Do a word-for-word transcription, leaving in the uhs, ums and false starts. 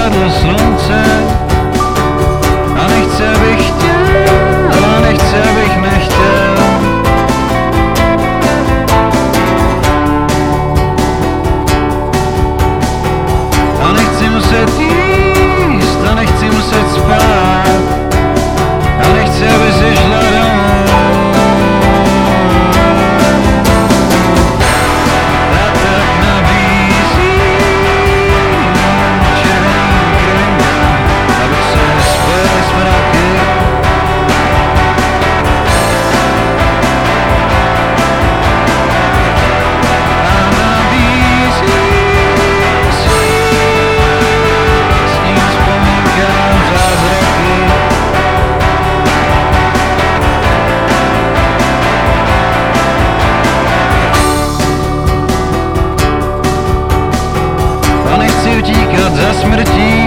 zapadlo slunce a nechci, abych chtěl, a nechci, abych nechtěl. A nechci muset jíst, a nechci muset spát, a nechci, aby si šla domů. A tak nabízí červený krvinka, abych se spojil s mraky. A nabízí s ním vzpomínkám zázraky. A nechci utíkat za smrtí,